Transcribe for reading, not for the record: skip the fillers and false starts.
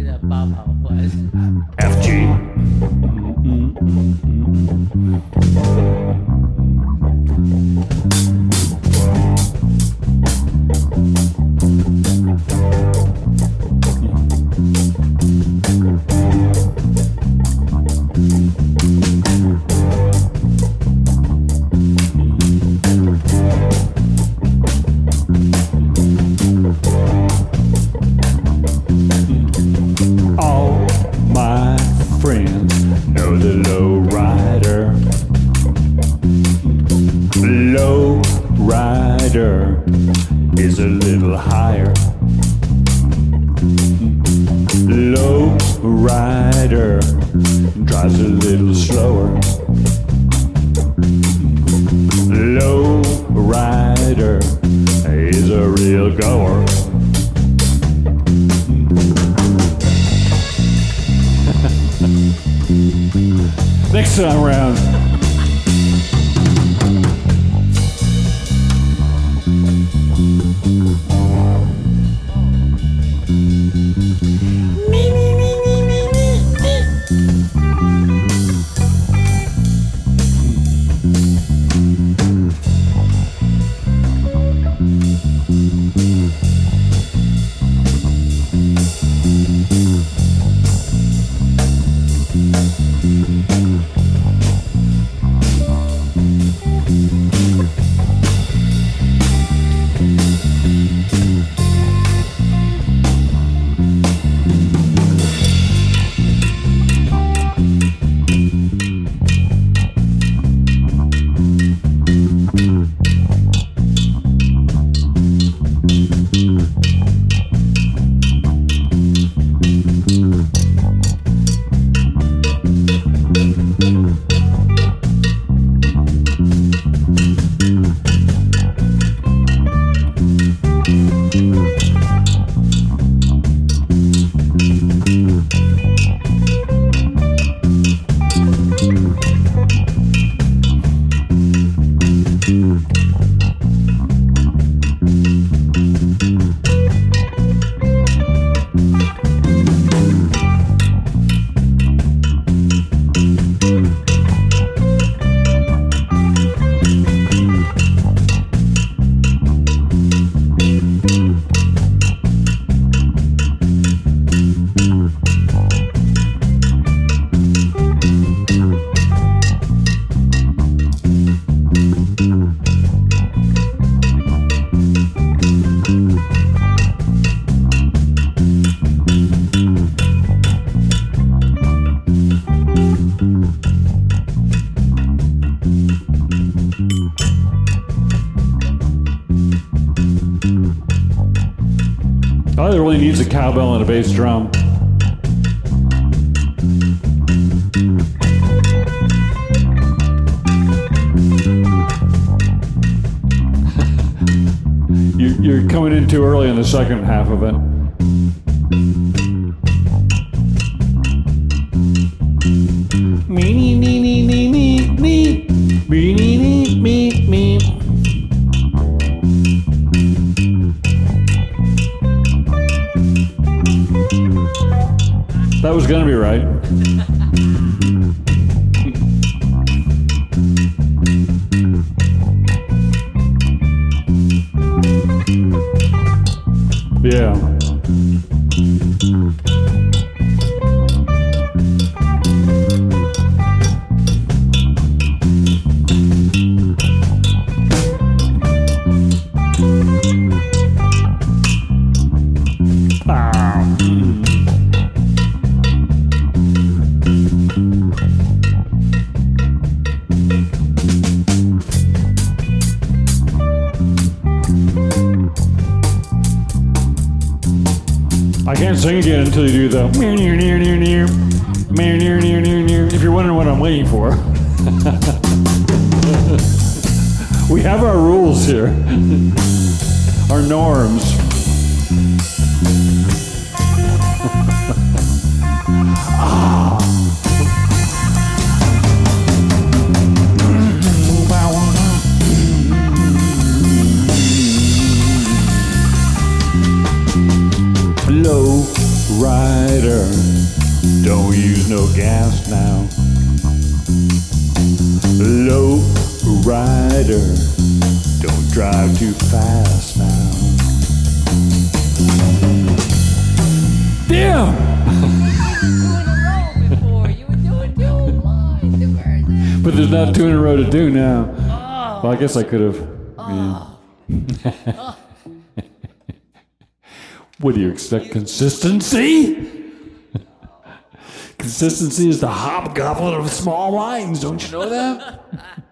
的八跑魂。 FG。All my friends know the low rider. Low rider is a little higher. Low rider drives a little slower. Low rider is a real goer. Next time around. All it really needs is a cowbell and a bass drum. You're coming in too early in the second half of it. Me, me, me, me, me, me, me, me, me, me. That was gonna be right. Yeah. I can't sing again until you do the if you're wondering what I'm waiting for. We have our rules here, our norms. Low rider, don't use no gas now. Low rider, don't drive too fast now. Damn! You were doing two lines. But there's not two in a row to do now. Well, I guess I could have. What do you expect? Consistency? Consistency is the hobgoblin of small minds. Don't you know that?